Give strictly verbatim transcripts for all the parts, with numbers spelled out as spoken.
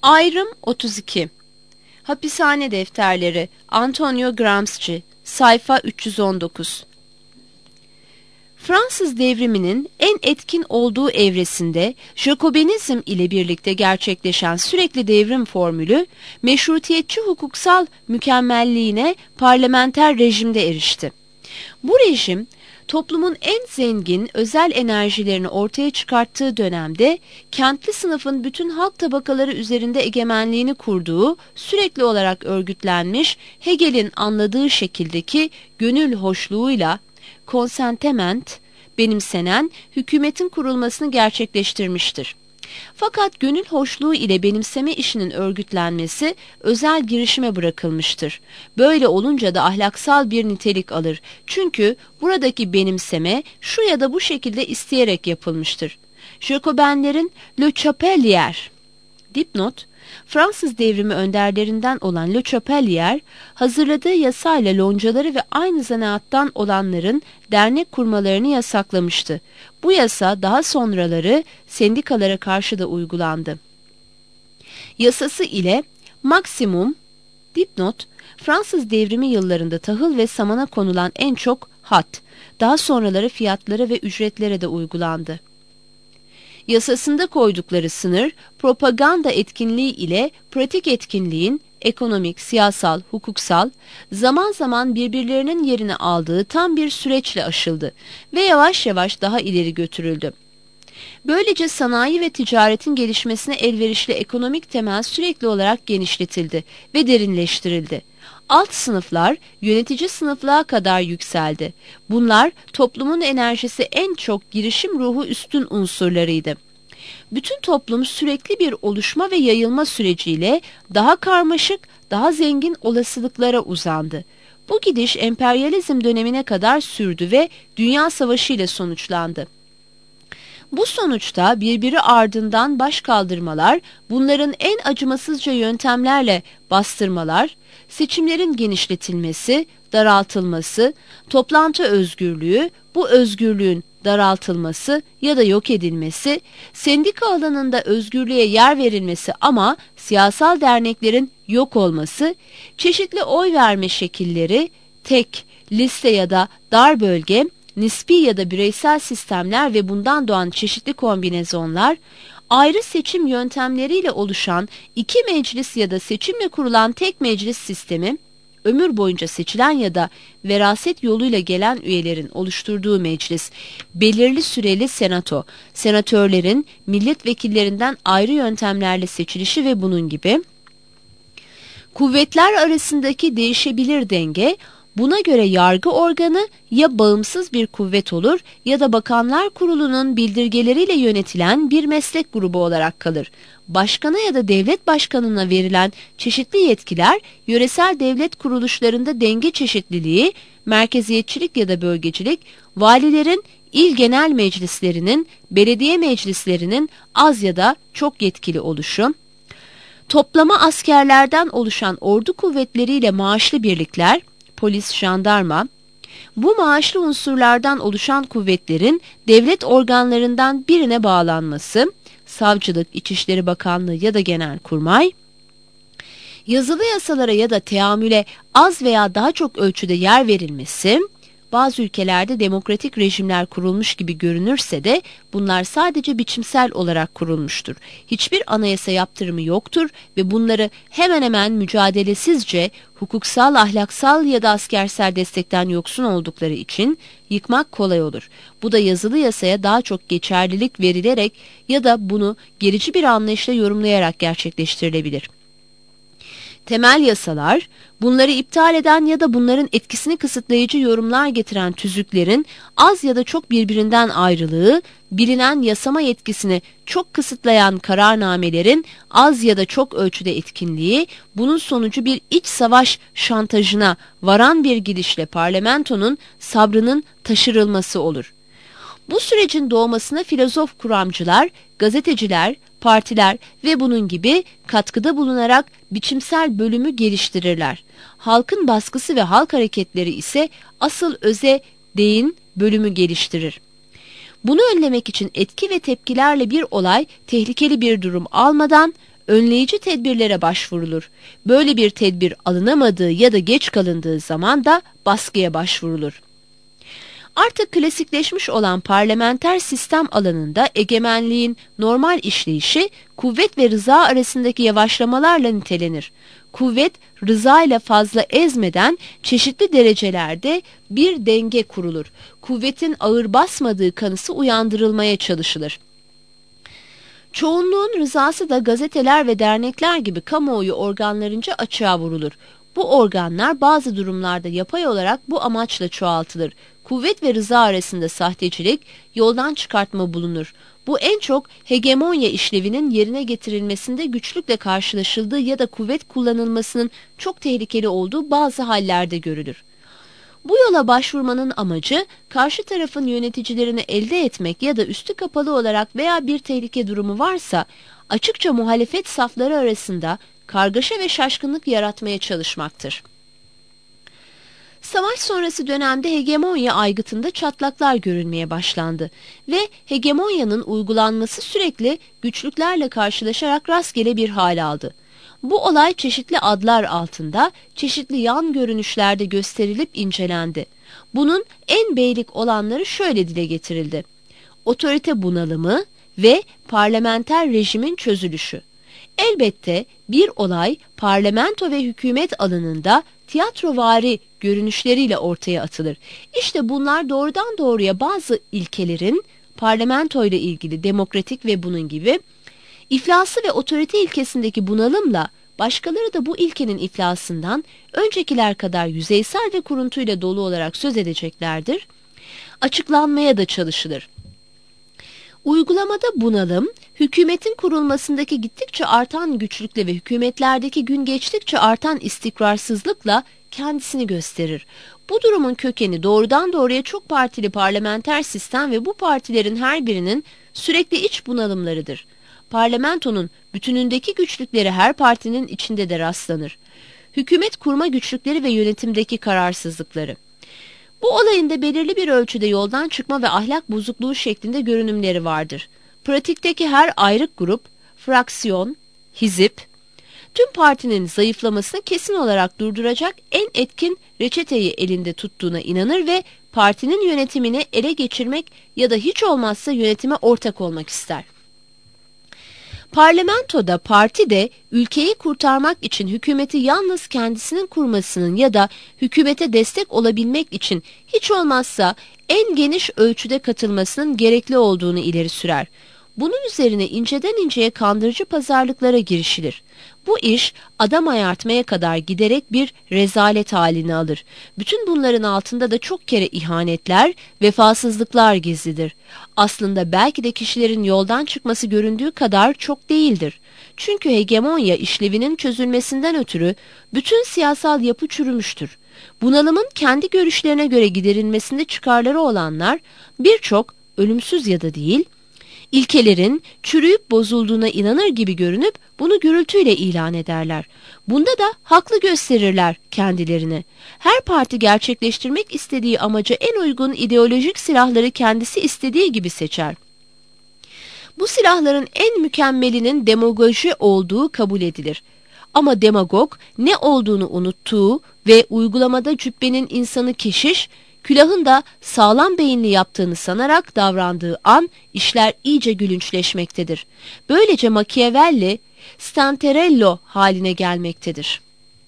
Ayrım otuz iki. Hapishane defterleri, Antonio Gramsci, sayfa üç yüz on dokuz. Fransız devriminin en etkin olduğu evresinde Jacobinizm ile birlikte gerçekleşen sürekli devrim formülü, meşrutiyetçi hukuksal mükemmelliğine parlamenter rejimde erişti. Bu rejim, toplumun en zengin özel enerjilerini ortaya çıkarttığı dönemde kentli sınıfın bütün halk tabakaları üzerinde egemenliğini kurduğu, sürekli olarak örgütlenmiş Hegel'in anladığı şekildeki gönül hoşluğuyla konsentiment benimsenen hükümetin kurulmasını gerçekleştirmiştir. Fakat gönül hoşluğu ile benimseme işinin örgütlenmesi özel girişime bırakılmıştır. Böyle olunca da ahlaksal bir nitelik alır. Çünkü buradaki benimseme şu ya da bu şekilde isteyerek yapılmıştır. Jacobinlerin Le Chapelier, dipnot, Fransız devrimi önderlerinden olan Le Chapelier, hazırladığı yasayla loncaları ve aynı zanaattan olanların dernek kurmalarını yasaklamıştı. Bu yasa daha sonraları sendikalara karşı da uygulandı. Yasası ile maksimum, dipnot, Fransız devrimi yıllarında tahıl ve samana konulan en çok hat, daha sonraları fiyatlara ve ücretlere de uygulandı. Yasasında koydukları sınır, propaganda etkinliği ile pratik etkinliğin ekonomik, siyasal, hukuksal, zaman zaman birbirlerinin yerini aldığı tam bir süreçle aşıldı ve yavaş yavaş daha ileri götürüldü. Böylece sanayi ve ticaretin gelişmesine elverişli ekonomik temel sürekli olarak genişletildi ve derinleştirildi. Alt sınıflar yönetici sınıflığa kadar yükseldi. Bunlar toplumun enerjisi en çok girişim ruhu üstün unsurlarıydı. Bütün toplum sürekli bir oluşma ve yayılma süreciyle daha karmaşık, daha zengin olasılıklara uzandı. Bu gidiş emperyalizm dönemine kadar sürdü ve Dünya Savaşı ile sonuçlandı. Bu sonuçta birbiri ardından başkaldırmalar, bunların en acımasızca yöntemlerle bastırmalar, seçimlerin genişletilmesi, daraltılması, toplantı özgürlüğü, bu özgürlüğün daraltılması ya da yok edilmesi, sendika alanında özgürlüğe yer verilmesi ama siyasal derneklerin yok olması, çeşitli oy verme şekilleri, tek, liste ya da dar bölge, nispi ya da bireysel sistemler ve bundan doğan çeşitli kombinezonlar, ayrı seçim yöntemleriyle oluşan iki meclis ya da seçimle kurulan tek meclis sistemi, ömür boyunca seçilen ya da veraset yoluyla gelen üyelerin oluşturduğu meclis, belirli süreli senato, senatörlerin milletvekillerinden ayrı yöntemlerle seçilişi ve bunun gibi, kuvvetler arasındaki değişebilir denge, buna göre yargı organı ya bağımsız bir kuvvet olur ya da Bakanlar Kurulu'nun bildirgeleriyle yönetilen bir meslek grubu olarak kalır. Başkana ya da devlet başkanına verilen çeşitli yetkiler, yöresel devlet kuruluşlarında denge çeşitliliği, merkeziyetçilik ya da bölgecilik, valilerin, il genel meclislerinin, belediye meclislerinin az ya da çok yetkili oluşu, toplama askerlerden oluşan ordu kuvvetleriyle maaşlı birlikler, polis, jandarma, bu maaşlı unsurlardan oluşan kuvvetlerin devlet organlarından birine bağlanması, savcılık, İçişleri Bakanlığı ya da Genelkurmay, yazılı yasalara ya da teamüle az veya daha çok ölçüde yer verilmesi, bazı ülkelerde demokratik rejimler kurulmuş gibi görünürse de bunlar sadece biçimsel olarak kurulmuştur. Hiçbir anayasa yaptırımı yoktur ve bunları hemen hemen mücadelesizce hukuksal, ahlaksal ya da askersel destekten yoksun oldukları için yıkmak kolay olur. Bu da yazılı yasaya daha çok geçerlilik verilerek ya da bunu gerici bir anlayışla yorumlayarak gerçekleştirilebilir. Temel yasalar, bunları iptal eden ya da bunların etkisini kısıtlayıcı yorumlar getiren tüzüklerin az ya da çok birbirinden ayrılığı, bilinen yasama yetkisini çok kısıtlayan kararnamelerin az ya da çok ölçüde etkinliği, bunun sonucu bir iç savaş şantajına varan bir gidişle parlamentonun sabrının taşırılması olur. Bu sürecin doğmasına filozof kuramcılar, gazeteciler, partiler ve bunun gibi katkıda bulunarak biçimsel bölümü geliştirirler. Halkın baskısı ve halk hareketleri ise asıl öze değin bölümü geliştirir. Bunu önlemek için etki ve tepkilerle bir olay tehlikeli bir durum almadan önleyici tedbirlere başvurulur. Böyle bir tedbir alınamadığı ya da geç kalındığı zaman da baskıya başvurulur. Artık klasikleşmiş olan parlamenter sistem alanında egemenliğin normal işleyişi kuvvet ve rıza arasındaki yavaşlamalarla nitelenir. Kuvvet rıza ile fazla ezmeden çeşitli derecelerde bir denge kurulur. Kuvvetin ağır basmadığı kanısı uyandırılmaya çalışılır. Çoğunluğun rızası da gazeteler ve dernekler gibi kamuoyu organlarınca açığa vurulur. Bu organlar bazı durumlarda yapay olarak bu amaçla çoğaltılır. Kuvvet ve rıza arasında sahtecilik, yoldan çıkartma bulunur. Bu en çok hegemonya işlevinin yerine getirilmesinde güçlükle karşılaşıldığı ya da kuvvet kullanılmasının çok tehlikeli olduğu bazı hallerde görülür. Bu yola başvurmanın amacı karşı tarafın yöneticilerini elde etmek ya da üstü kapalı olarak veya bir tehlike durumu varsa açıkça muhalefet safları arasında kargaşa ve şaşkınlık yaratmaya çalışmaktır. Savaş sonrası dönemde hegemonya aygıtında çatlaklar görülmeye başlandı ve hegemonyanın uygulanması sürekli güçlüklerle karşılaşarak rastgele bir hal aldı. Bu olay çeşitli adlar altında, çeşitli yan görünüşlerde gösterilip incelendi. Bunun en beylik olanları şöyle dile getirildi: otorite bunalımı ve parlamenter rejimin çözülüşü. Elbette bir olay parlamento ve hükümet alanında tiyatrovari görünüşleriyle ortaya atılır. İşte bunlar doğrudan doğruya bazı ilkelerin parlamento ile ilgili demokratik ve bunun gibi iflası ve otorite ilkesindeki bunalımla başkaları da bu ilkenin iflasından öncekiler kadar yüzeysel ve kuruntuyla dolu olarak söz edeceklerdir. Açıklanmaya da çalışılır. Uygulamada bunalım, hükümetin kurulmasındaki gittikçe artan güçlükle ve hükümetlerdeki gün geçtikçe artan istikrarsızlıkla kendisini gösterir. Bu durumun kökeni doğrudan doğruya çok partili parlamenter sistem ve bu partilerin her birinin sürekli iç bunalımlarıdır. Parlamentonun bütünündeki güçlükleri her partinin içinde de rastlanır. Hükümet kurma güçlükleri ve yönetimdeki kararsızlıkları. Bu olayın da belirli bir ölçüde yoldan çıkma ve ahlak bozukluğu şeklinde görünümleri vardır. Pratikteki her ayrık grup, fraksiyon, hizip, tüm partinin zayıflamasını kesin olarak durduracak en etkin reçeteyi elinde tuttuğuna inanır ve partinin yönetimini ele geçirmek ya da hiç olmazsa yönetime ortak olmak ister. Parlamentoda parti de ülkeyi kurtarmak için hükümeti yalnız kendisinin kurmasının ya da hükümete destek olabilmek için hiç olmazsa en geniş ölçüde katılmasının gerekli olduğunu ileri sürer. Bunun üzerine inceden inceye kandırıcı pazarlıklara girişilir. Bu iş adam ayartmaya kadar giderek bir rezalet halini alır. Bütün bunların altında da çok kere ihanetler, vefasızlıklar gizlidir. Aslında belki de kişilerin yoldan çıkması göründüğü kadar çok değildir. Çünkü hegemonya işlevinin çözülmesinden ötürü bütün siyasal yapı çürümüştür. Bunalımın kendi görüşlerine göre giderilmesinde çıkarları olanlar birçok ölümsüz ya da değil, İlkelerin çürüyüp bozulduğuna inanır gibi görünüp bunu gürültüyle ilan ederler. Bunda da haklı gösterirler kendilerini. Her parti gerçekleştirmek istediği amaca en uygun ideolojik silahları kendisi istediği gibi seçer. Bu silahların en mükemmelinin demagoji olduğu kabul edilir. Ama demagog ne olduğunu unuttuğu ve uygulamada cübbenin insanı keşiş, külahın da sağlam beyinli yaptığını sanarak davrandığı an işler iyice gülünçleşmektedir. Böylece Machiavelli, Stanterello haline gelmektedir.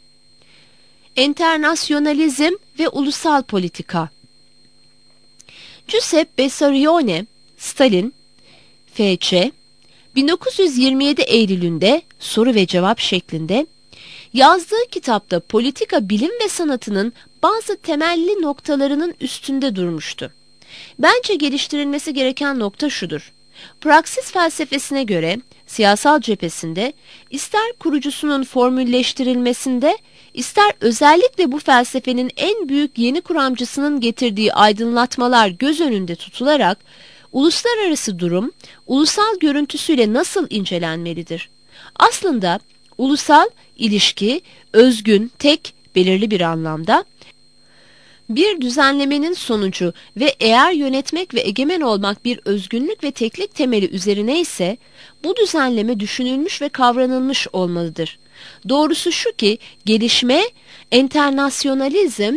Enternasyonalizm ve ulusal politika. Giuseppe Bessarione, Stalin, F Ç, bin dokuz yüz yirmi yedi Eylül'ünde soru ve cevap şeklinde yazdığı kitapta politika bilim ve sanatının bazı temelli noktalarının üstünde durmuştu. Bence geliştirilmesi gereken nokta şudur: Praksis felsefesine göre siyasal cephesinde ister kurucusunun formülleştirilmesinde, ister özellikle bu felsefenin en büyük yeni kuramcısının getirdiği aydınlatmalar göz önünde tutularak uluslararası durum, ulusal görüntüsüyle nasıl incelenmelidir? Aslında ulusal ilişki, özgün, tek, belirli bir anlamda Bir düzenlemenin sonucu ve eğer yönetmek ve egemen olmak bir özgünlük ve teklik temeli üzerine ise bu düzenleme düşünülmüş ve kavranılmış olmalıdır. Doğrusu şu ki gelişme enternasyonalizm,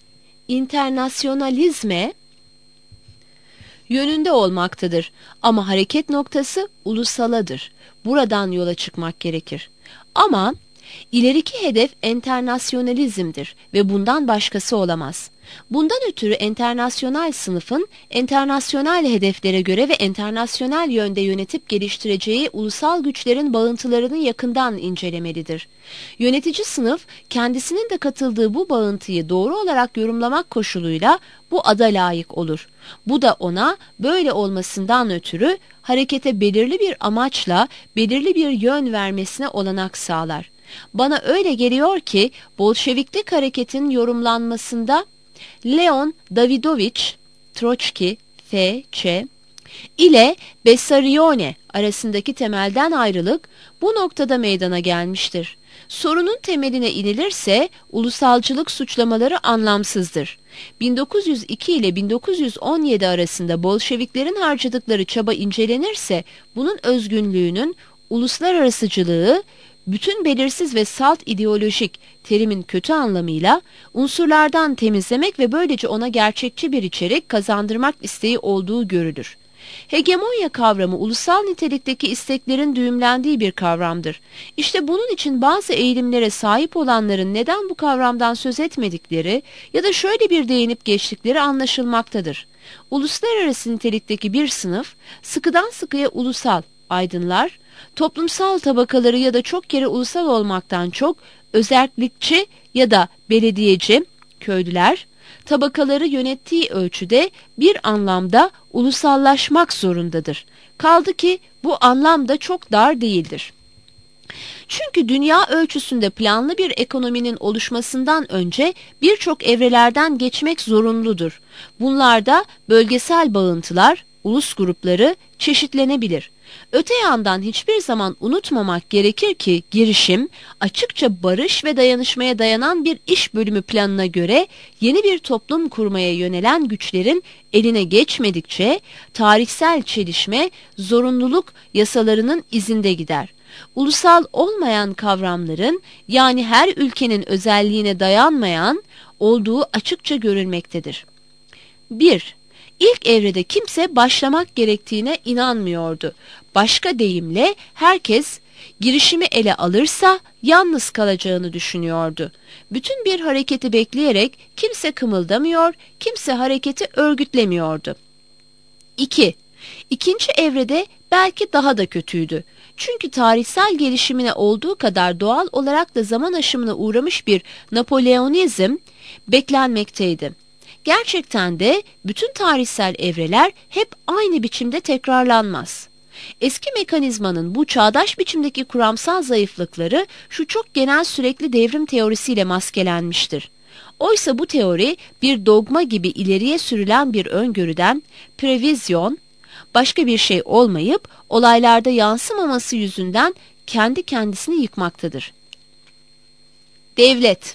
internasyonalizme yönünde olmaktadır ama hareket noktası ulusaladır. Buradan yola çıkmak gerekir. Ama ileriki hedef enternasyonalizmdir ve bundan başkası olamaz. Bundan ötürü enternasyonal sınıfın enternasyonal hedeflere göre ve enternasyonal yönde yönetip geliştireceği ulusal güçlerin bağıntılarını yakından incelemelidir. Yönetici sınıf kendisinin de katıldığı bu bağıntıyı doğru olarak yorumlamak koşuluyla bu ada layık olur. Bu da ona böyle olmasından ötürü harekete belirli bir amaçla belirli bir yön vermesine olanak sağlar. Bana öyle geliyor ki Bolşeviklik hareketin yorumlanmasında Leon Davidovich Troçki F Ç ile Bessarione arasındaki temelden ayrılık bu noktada meydana gelmiştir. Sorunun temeline inilirse ulusalcılık suçlamaları anlamsızdır. bin dokuz yüz iki ile bin dokuz yüz on yedi arasında Bolşeviklerin harcadıkları çaba incelenirse bunun özgünlüğünün uluslararasıcılığı bütün belirsiz ve salt ideolojik terimin kötü anlamıyla unsurlardan temizlemek ve böylece ona gerçekçi bir içerik kazandırmak isteği olduğu görülür. Hegemonya kavramı ulusal nitelikteki isteklerin düğümlendiği bir kavramdır. İşte bunun için bazı eğilimlere sahip olanların neden bu kavramdan söz etmedikleri ya da şöyle bir değinip geçtikleri anlaşılmaktadır. Uluslararası nitelikteki bir sınıf sıkıdan sıkıya ulusal, aydınlar, toplumsal tabakaları ya da çok kere ulusal olmaktan çok özerklikçi ya da belediyeci, köylüler, tabakaları yönettiği ölçüde bir anlamda ulusallaşmak zorundadır. Kaldı ki bu anlam da çok dar değildir. Çünkü dünya ölçüsünde planlı bir ekonominin oluşmasından önce birçok evrelerden geçmek zorunludur. Bunlarda bölgesel bağıntılar, ulus grupları çeşitlenebilir. Öte yandan hiçbir zaman unutmamak gerekir ki girişim açıkça barış ve dayanışmaya dayanan bir iş bölümü planına göre yeni bir toplum kurmaya yönelen güçlerin eline geçmedikçe tarihsel çelişme zorunluluk yasalarının izinde gider. Ulusal olmayan kavramların yani her ülkenin özelliğine dayanmayan olduğu açıkça görülmektedir. bir. İlk evrede kimse başlamak gerektiğine inanmıyordu. Başka deyimle herkes girişimi ele alırsa yalnız kalacağını düşünüyordu. Bütün bir hareketi bekleyerek kimse kımıldamıyor, kimse hareketi örgütlemiyordu. İki. İkinci evrede belki daha da kötüydü. Çünkü tarihsel gelişimine olduğu kadar doğal olarak da zaman aşımına uğramış bir Napoleonizm beklenmekteydi. Gerçekten de bütün tarihsel evreler hep aynı biçimde tekrarlanmaz. Eski mekanizmanın bu çağdaş biçimdeki kuramsal zayıflıkları şu çok genel sürekli devrim teorisiyle maskelenmiştir. Oysa bu teori bir dogma gibi ileriye sürülen bir öngörüden, previzyon, başka bir şey olmayıp olaylarda yansımaması yüzünden kendi kendisini yıkmaktadır. Devlet.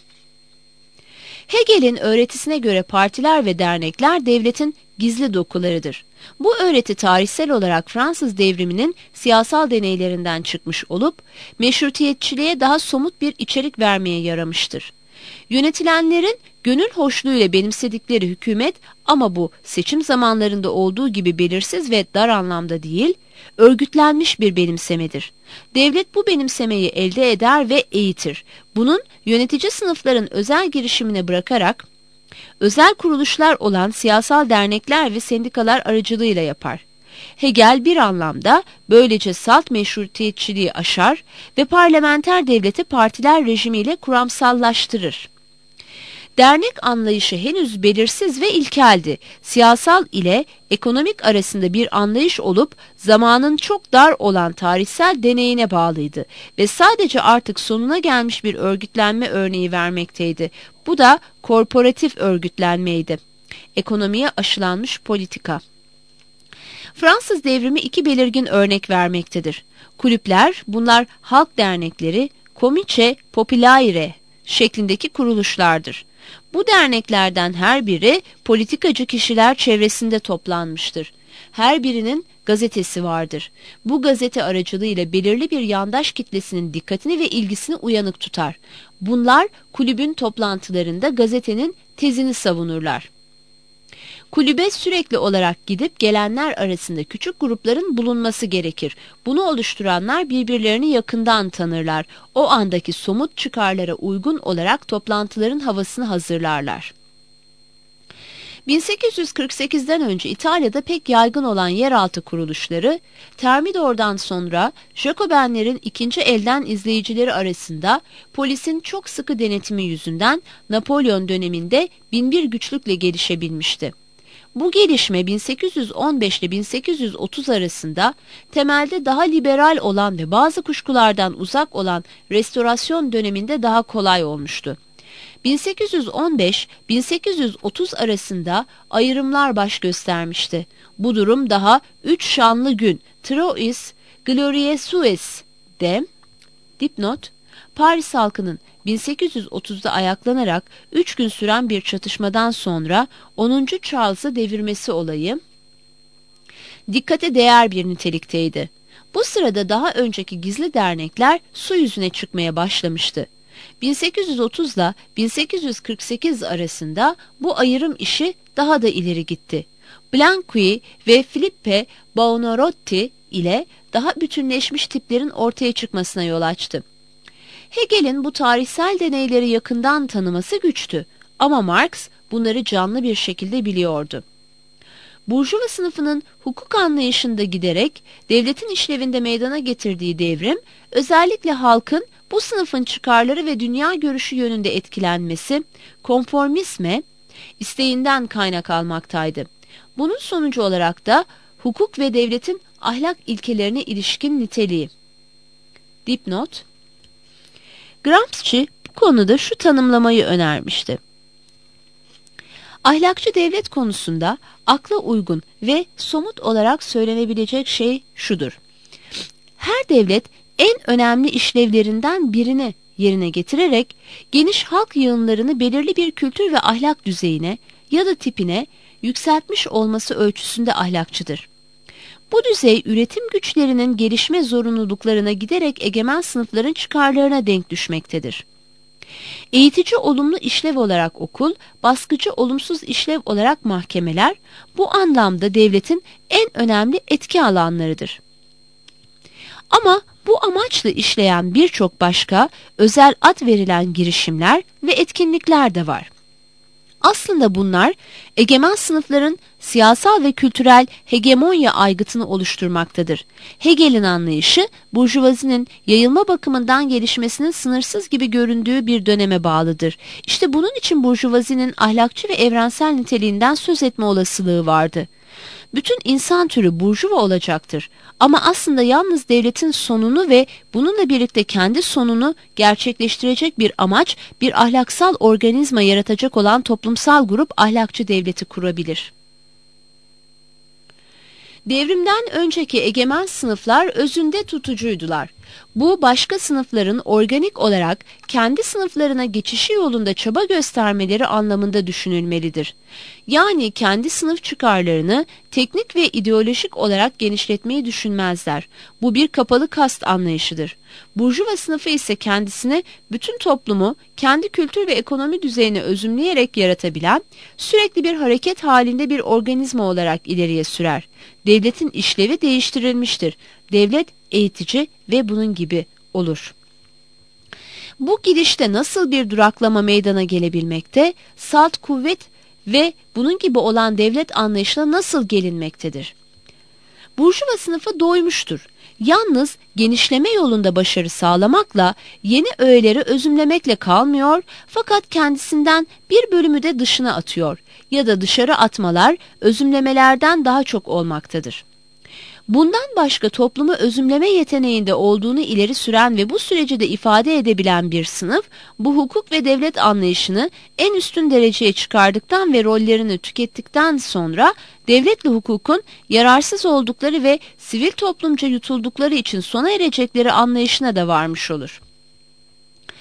Hegel'in öğretisine göre partiler ve dernekler devletin gizli dokularıdır. Bu öğreti tarihsel olarak Fransız devriminin siyasal deneylerinden çıkmış olup meşrutiyetçiliğe daha somut bir içerik vermeye yaramıştır. Yönetilenlerin gönül hoşluğuyla benimsedikleri hükümet ama bu seçim zamanlarında olduğu gibi belirsiz ve dar anlamda değil, örgütlenmiş bir benimsemedir. Devlet bu benimsemeyi elde eder ve eğitir. Bunun yönetici sınıfların özel girişimine bırakarak özel kuruluşlar olan siyasal dernekler ve sendikalar aracılığıyla yapar. Hegel bir anlamda böylece salt meşrutiyetçiliği aşar ve parlamenter devleti partiler rejimiyle kuramsallaştırır. Dernek anlayışı henüz belirsiz ve ilkeldi. Siyasal ile ekonomik arasında bir anlayış olup zamanın çok dar olan tarihsel deneyine bağlıydı ve sadece artık sonuna gelmiş bir örgütlenme örneği vermekteydi. Bu da korporatif örgütlenmeydi. Ekonomiye aşılanmış politika. Fransız devrimi iki belirgin örnek vermektedir. Kulüpler, bunlar halk dernekleri, Comice Populaire şeklindeki kuruluşlardır. Bu derneklerden her biri politikacı kişiler çevresinde toplanmıştır. Her birinin gazetesi vardır. Bu gazete aracılığıyla belirli bir yandaş kitlesinin dikkatini ve ilgisini uyanık tutar. Bunlar kulübün toplantılarında gazetenin tezini savunurlar. Kulübe sürekli olarak gidip gelenler arasında küçük grupların bulunması gerekir. Bunu oluşturanlar birbirlerini yakından tanırlar. O andaki somut çıkarlara uygun olarak toplantıların havasını hazırlarlar. bin sekiz yüz kırk sekizden önce İtalya'da pek yaygın olan yeraltı kuruluşları, Thermidor'dan sonra Jacobenlerin ikinci elden izleyicileri arasında polisin çok sıkı denetimi yüzünden Napolyon döneminde binbir güçlükle gelişebilmişti. Bu gelişme bin sekiz yüz on beş ile bin sekiz yüz otuz arasında temelde daha liberal olan ve bazı kuşkulardan uzak olan restorasyon döneminde daha kolay olmuştu. bin sekiz yüz on beş - bin sekiz yüz otuz arasında ayrımlar baş göstermişti. Bu durum daha üç şanlı gün Trois Glorieuses''de dipnot, Paris halkının bin sekiz yüz otuzda ayaklanarak üç gün süren bir çatışmadan sonra onuncu Charles'ı devirmesi olayı dikkate değer bir nitelikteydi. Bu sırada daha önceki gizli dernekler su yüzüne çıkmaya başlamıştı. bin sekiz yüz otuz ile bin sekiz yüz kırk sekiz arasında bu ayrım işi daha da ileri gitti. Blanqui ve Filippo Buonarroti ile daha bütünleşmiş tiplerin ortaya çıkmasına yol açtı. Hegel'in bu tarihsel deneyleri yakından tanıması güçtü ama Marx bunları canlı bir şekilde biliyordu. Burjuva sınıfının hukuk anlayışında giderek devletin işlevinde meydana getirdiği devrim, özellikle halkın bu sınıfın çıkarları ve dünya görüşü yönünde etkilenmesi, konformisme isteğinden kaynak almaktaydı. Bunun sonucu olarak da hukuk ve devletin ahlak ilkelerine ilişkin niteliği. Dipnot, Gramsci bu konuda şu tanımlamayı önermişti. Ahlakçı devlet konusunda akla uygun ve somut olarak söylenebilecek şey şudur. Her devlet en önemli işlevlerinden birini yerine getirerek geniş halk yığınlarını belirli bir kültür ve ahlak düzeyine ya da tipine yükseltmiş olması ölçüsünde ahlakçıdır. Bu düzey üretim güçlerinin gelişme zorunluluklarına giderek egemen sınıfların çıkarlarına denk düşmektedir. Eğitici olumlu işlev olarak okul, baskıcı olumsuz işlev olarak mahkemeler, bu anlamda devletin en önemli etki alanlarıdır. Ama bu amaçla işleyen birçok başka özel ad verilen girişimler ve etkinlikler de var. Aslında bunlar egemen sınıfların siyasal ve kültürel hegemonya aygıtını oluşturmaktadır. Hegel'in anlayışı burjuvazinin yayılma bakımından gelişmesinin sınırsız gibi göründüğü bir döneme bağlıdır. İşte bunun için burjuvazinin ahlakçı ve evrensel niteliğinden söz etme olasılığı vardı. Bütün insan türü burjuva olacaktır. Ama aslında yalnız devletin sonunu ve bununla birlikte kendi sonunu gerçekleştirecek bir amaç, bir ahlaksal organizma yaratacak olan toplumsal grup ahlakçı devleti kurabilir. Devrimden önceki egemen sınıflar özünde tutucuydular. Bu başka sınıfların organik olarak kendi sınıflarına geçişi yolunda çaba göstermeleri anlamında düşünülmelidir. Yani kendi sınıf çıkarlarını teknik ve ideolojik olarak genişletmeyi düşünmezler. Bu bir kapalı kast anlayışıdır. Burjuva sınıfı ise kendisini bütün toplumu kendi kültür ve ekonomi düzeyine özümleyerek yaratabilen, sürekli bir hareket halinde bir organizma olarak ileriye sürer. Devletin işlevi değiştirilmiştir. Devlet eğitici ve bunun gibi olur. Bu gidişte nasıl bir duraklama meydana gelebilmekte, salt kuvvet ve bunun gibi olan devlet anlayışına nasıl gelinmektedir? Burjuva sınıfı doymuştur. Yalnız genişleme yolunda başarı sağlamakla, yeni öğeleri özümlemekle kalmıyor, fakat kendisinden bir bölümü de dışına atıyor ya da dışarı atmalar özümlemelerden daha çok olmaktadır. Bundan başka toplumu özümleme yeteneğinde olduğunu ileri süren ve bu süreci de ifade edebilen bir sınıf, bu hukuk ve devlet anlayışını en üstün dereceye çıkardıktan ve rollerini tükettikten sonra devletle hukukun yararsız oldukları ve sivil toplumca yutuldukları için sona erecekleri anlayışına da varmış olur.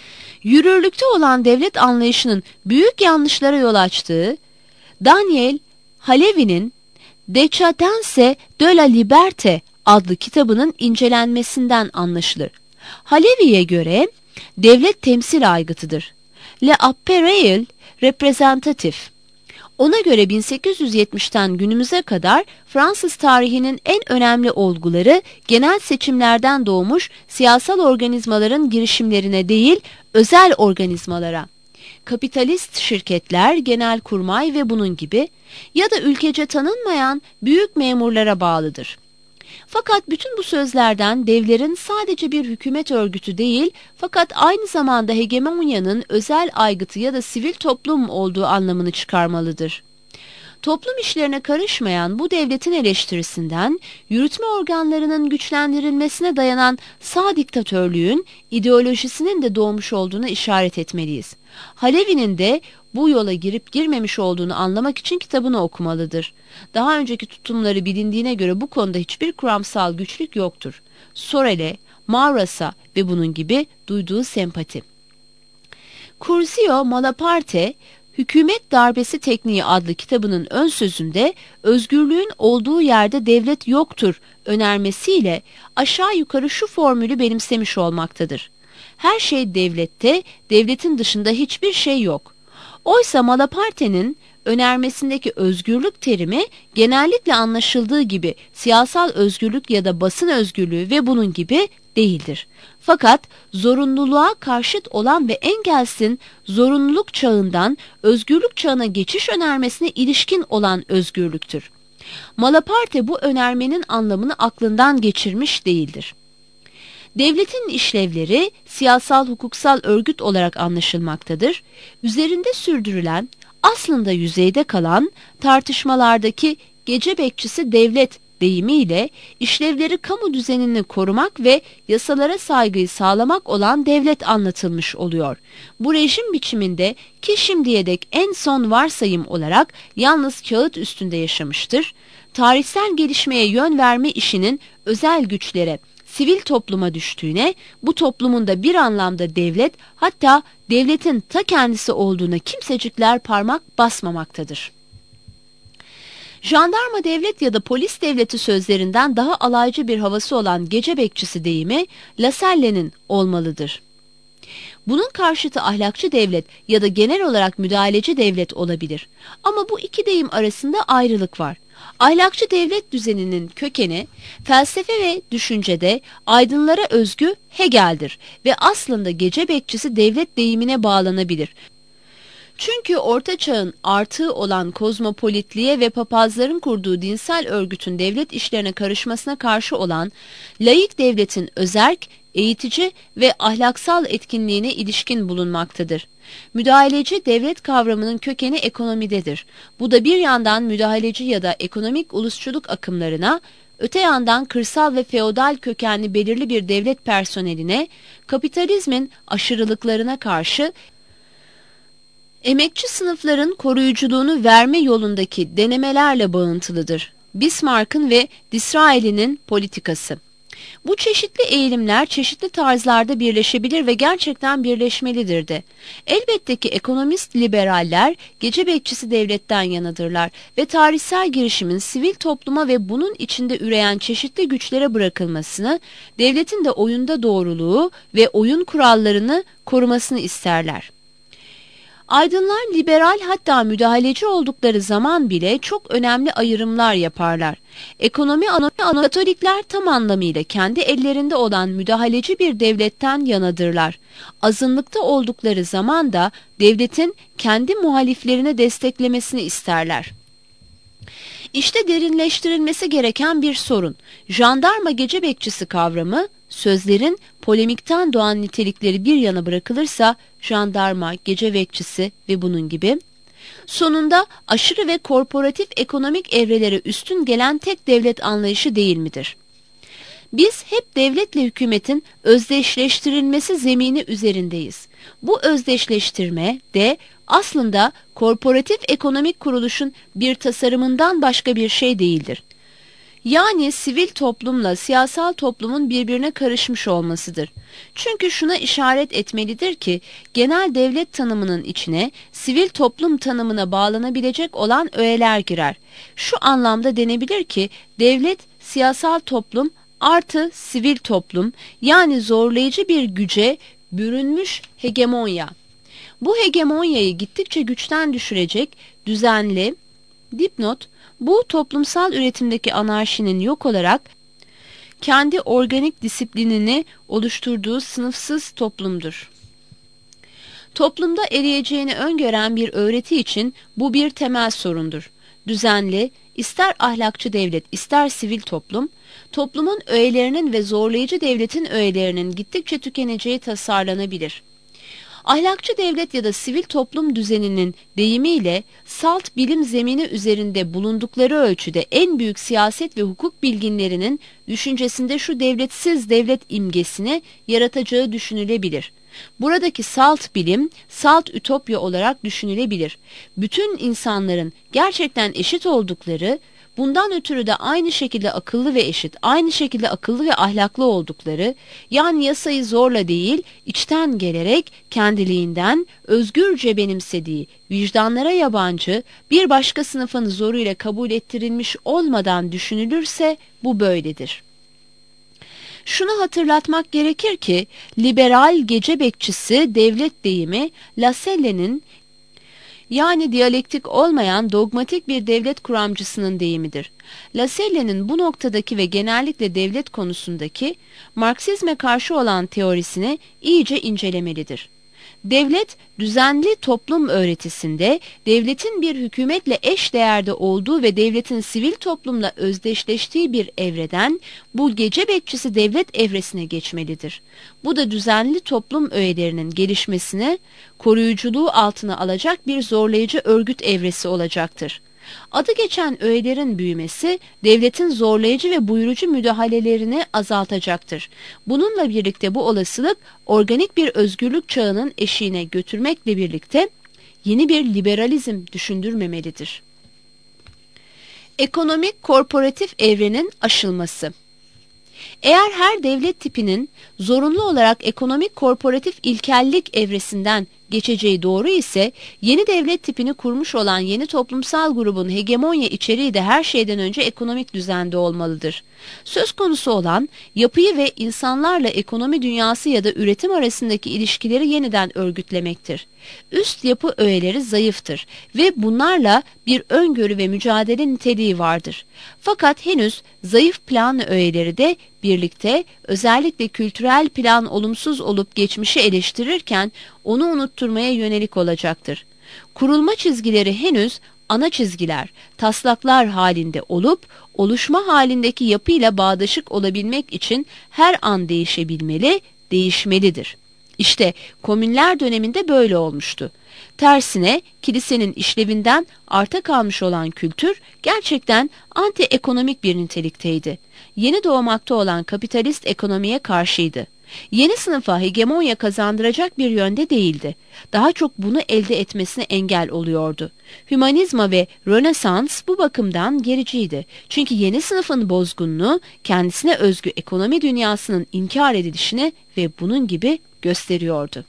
Yürürlükte olan devlet anlayışının büyük yanlışlara yol açtığı Daniel Halevi'nin Decadence de la Liberté adlı kitabının incelenmesinden anlaşılır. Halevi'ye göre devlet temsil aygıtıdır. Le appareil représentatif. Ona göre bin sekiz yüz yetmişten günümüze kadar Fransız tarihinin en önemli olguları genel seçimlerden doğmuş siyasal organizmaların girişimlerine değil, özel organizmalara, kapitalist şirketler, genelkurmay ve bunun gibi ya da ülkece tanınmayan büyük memurlara bağlıdır. Fakat bütün bu sözlerden devlerin sadece bir hükümet örgütü değil, fakat aynı zamanda hegemonyanın özel aygıtı ya da sivil toplum olduğu anlamını çıkarmalıdır. Toplum işlerine karışmayan bu devletin eleştirisinden, yürütme organlarının güçlendirilmesine dayanan sağ diktatörlüğün ideolojisinin de doğmuş olduğuna işaret etmeliyiz. Halevi'nin de bu yola girip girmemiş olduğunu anlamak için kitabını okumalıdır. Daha önceki tutumları bilindiğine göre bu konuda hiçbir kuramsal güçlük yoktur. Sorel'e, Maurras'a ve bunun gibi duyduğu sempati. Curzio Malaparte, Hükümet Darbesi Tekniği adlı kitabının ön sözünde özgürlüğün olduğu yerde devlet yoktur önermesiyle aşağı yukarı şu formülü benimsemiş olmaktadır. Her şey devlette, devletin dışında hiçbir şey yok. Oysa Malaparte'nin önermesindeki özgürlük terimi genellikle anlaşıldığı gibi siyasal özgürlük ya da basın özgürlüğü ve bunun gibi değildir. Fakat zorunluluğa karşıt olan ve Engels'in zorunluluk çağından özgürlük çağına geçiş önermesine ilişkin olan özgürlüktür. Malaparte bu önermenin anlamını aklından geçirmiş değildir. Devletin işlevleri siyasal hukuksal örgüt olarak anlaşılmaktadır. Üzerinde sürdürülen, aslında yüzeyde kalan tartışmalardaki gece bekçisi devlet deyimiyle işlevleri kamu düzenini korumak ve yasalara saygıyı sağlamak olan devlet anlatılmış oluyor. Bu rejim biçiminde ki şimdiye dek en son varsayım olarak yalnız kağıt üstünde yaşamıştır, tarihsel gelişmeye yön verme işinin özel güçlere, sivil topluma düştüğüne, bu toplumun da bir anlamda devlet, hatta devletin ta kendisi olduğuna kimsecikler parmak basmamaktadır. Jandarma devlet ya da polis devleti sözlerinden daha alaycı bir havası olan gece bekçisi deyimi Laselle'nin olmalıdır. Bunun karşıtı ahlakçı devlet ya da genel olarak müdahaleci devlet olabilir. Ama bu iki deyim arasında ayrılık var. Ahlakçı devlet düzeninin kökeni felsefe ve düşüncede aydınlara özgü Hegel'dir ve aslında gece bekçisi devlet deyimine bağlanabilir. Çünkü Orta Çağ'ın artığı olan kozmopolitliğe ve papazların kurduğu dinsel örgütün devlet işlerine karışmasına karşı olan laik devletin özerk, eğitici ve ahlaksal etkinliğine ilişkin bulunmaktadır. Müdahaleci devlet kavramının kökeni ekonomidedir. Bu da bir yandan müdahaleci ya da ekonomik ulusçuluk akımlarına, öte yandan kırsal ve feodal kökenli belirli bir devlet personeline, kapitalizmin aşırılıklarına karşı emekçi sınıfların koruyuculuğunu verme yolundaki denemelerle bağıntılıdır. Bismarck'ın ve Disraeli'nin politikası. Bu çeşitli eğilimler çeşitli tarzlarda birleşebilir ve gerçekten birleşmelidir de. Elbette ki ekonomist liberaller gece bekçisi devletten yanadırlar ve tarihsel girişimin sivil topluma ve bunun içinde üreyen çeşitli güçlere bırakılmasını, devletin de oyunda doğruluğu ve oyun kurallarını korumasını isterler. Aydınlar liberal hatta müdahaleci oldukları zaman bile çok önemli ayrımlar yaparlar. Ekonomi anomi Katolikler tam anlamıyla kendi ellerinde olan müdahaleci bir devletten yanadırlar. Azınlıkta oldukları zaman da devletin kendi muhaliflerini desteklemesini isterler. İşte derinleştirilmesi gereken bir sorun. Jandarma gece bekçisi kavramı, sözlerin polemikten doğan nitelikleri bir yana bırakılırsa, jandarma, gece bekçisi ve bunun gibi, sonunda aşırı ve korporatif ekonomik evrelere üstün gelen tek devlet anlayışı değil midir? Biz hep devletle hükümetin özdeşleştirilmesi zemini üzerindeyiz. Bu özdeşleştirme de aslında korporatif ekonomik kuruluşun bir tasarımından başka bir şey değildir. Yani sivil toplumla siyasal toplumun birbirine karışmış olmasıdır. Çünkü şuna işaret etmelidir ki genel devlet tanımının içine sivil toplum tanımına bağlanabilecek olan öğeler girer. Şu anlamda denebilir ki devlet, siyasal toplum artı sivil toplum, yani zorlayıcı bir güce bürünmüş hegemonya. Bu hegemonyayı gittikçe güçten düşürecek düzenli, dipnot, bu toplumsal üretimdeki anarşinin yok olarak kendi organik disiplinini oluşturduğu sınıfsız toplumdur. Toplumda eriyeceğini öngören bir öğreti için bu bir temel sorundur. Düzenli, ister ahlakçı devlet ister sivil toplum, toplumun öğelerinin ve zorlayıcı devletin öğelerinin gittikçe tükeneceği tasarlanabilir. Ahlakçı devlet ya da sivil toplum düzeninin deyimiyle salt bilim zemini üzerinde bulundukları ölçüde en büyük siyaset ve hukuk bilginlerinin düşüncesinde şu devletsiz devlet imgesini yaratacağı düşünülebilir. Buradaki salt bilim, salt ütopya olarak düşünülebilir. Bütün insanların gerçekten eşit oldukları, bundan ötürü de aynı şekilde akıllı ve eşit, aynı şekilde akıllı ve ahlaklı oldukları, yani yasayı zorla değil, içten gelerek kendiliğinden özgürce benimsediği, vicdanlara yabancı, bir başka sınıfın zoruyla kabul ettirilmiş olmadan düşünülürse bu böyledir. Şunu hatırlatmak gerekir ki, liberal gece bekçisi devlet deyimi Lasselle'nin, yani diyalektik olmayan dogmatik bir devlet kuramcısının deyimidir. Lasselle'nin bu noktadaki ve genellikle devlet konusundaki Marksizme karşı olan teorisini iyice incelemelidir. Devlet, düzenli toplum öğretisinde devletin bir hükümetle eş değerde olduğu ve devletin sivil toplumla özdeşleştiği bir evreden bu gece bekçisi devlet evresine geçmelidir. Bu da düzenli toplum öğelerinin gelişmesini koruyuculuğu altına alacak bir zorlayıcı örgüt evresi olacaktır. Adı geçen öğelerin büyümesi devletin zorlayıcı ve buyurucu müdahalelerini azaltacaktır. Bununla birlikte bu olasılık organik bir özgürlük çağının eşiğine götürmekle birlikte yeni bir liberalizm düşündürmemelidir. Ekonomik korporatif evrenin aşılması. Eğer her devlet tipinin zorunlu olarak ekonomik korporatif ilkellik evresinden geçeceği doğru ise, yeni devlet tipini kurmuş olan yeni toplumsal grubun hegemonya içeriği de her şeyden önce ekonomik düzende olmalıdır. Söz konusu olan yapıyı ve insanlarla ekonomi dünyası ya da üretim arasındaki ilişkileri yeniden örgütlemektir. Üst yapı öğeleri zayıftır ve bunlarla bir öngörü ve mücadele niteliği vardır. Fakat henüz zayıf plan öğeleri de birlikte, özellikle kültürel plan olumsuz olup geçmişi eleştirirken onu unutturmaya yönelik olacaktır. Kurulma çizgileri henüz ana çizgiler, taslaklar halinde olup oluşma halindeki yapıyla bağdaşık olabilmek için her an değişebilmeli, değişmelidir. İşte komünler döneminde böyle olmuştu. Tersine kilisenin işlevinden arta kalmış olan kültür gerçekten anti-ekonomik bir nitelikteydi. Yeni doğmakta olan kapitalist ekonomiye karşıydı. Yeni sınıfa hegemonya kazandıracak bir yönde değildi. Daha çok bunu elde etmesine engel oluyordu. Hümanizma ve Rönesans bu bakımdan gericiydi. Çünkü yeni sınıfın bozgunluğu kendisine özgü ekonomi dünyasının inkar edilişini ve bunun gibi gösteriyordu.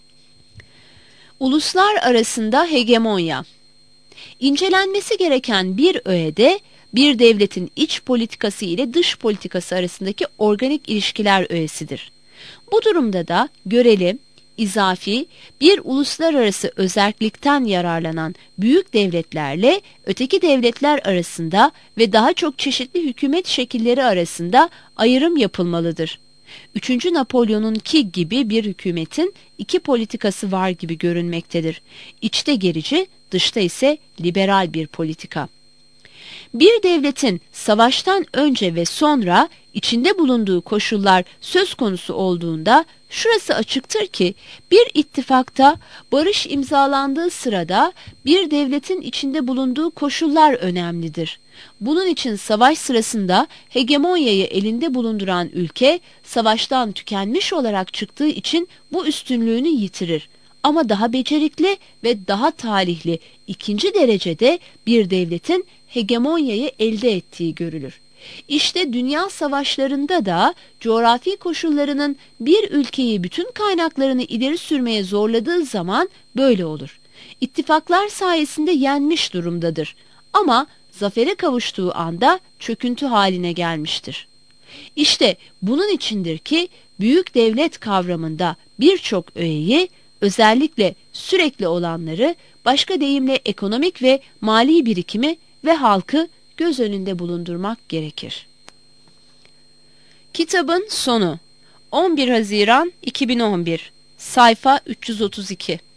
Uluslar arasında hegemonya. İncelenmesi gereken bir öğede, bir devletin iç politikası ile dış politikası arasındaki organik ilişkiler öğesidir. Bu durumda da göreli, izafi, bir uluslararası özerklikten yararlanan büyük devletlerle öteki devletler arasında ve daha çok çeşitli hükümet şekilleri arasında ayrım yapılmalıdır. Üçüncü Napolyon'unki gibi bir hükümetin iki politikası var gibi görünmektedir. İçte gerici, dışta ise liberal bir politika. Bir devletin savaştan önce ve sonra içinde bulunduğu koşullar söz konusu olduğunda şurası açıktır ki bir ittifakta barış imzalandığı sırada bir devletin içinde bulunduğu koşullar önemlidir. Bunun için savaş sırasında hegemonyayı elinde bulunduran ülke savaştan tükenmiş olarak çıktığı için bu üstünlüğünü yitirir. Ama daha becerikli ve daha talihli ikinci derecede bir devletin hegemonyayı elde ettiği görülür. İşte dünya savaşlarında da coğrafi koşullarının bir ülkeyi bütün kaynaklarını ileri sürmeye zorladığı zaman böyle olur. İttifaklar sayesinde yenmiş durumdadır. Ama zafere kavuştuğu anda çöküntü haline gelmiştir. İşte bunun içindir ki büyük devlet kavramında birçok öğeyi, özellikle sürekli olanları, başka deyimle ekonomik ve mali birikimi ve halkı göz önünde bulundurmak gerekir. Kitabın sonu on bir Haziran iki bin on bir, sayfa üç yüz otuz iki.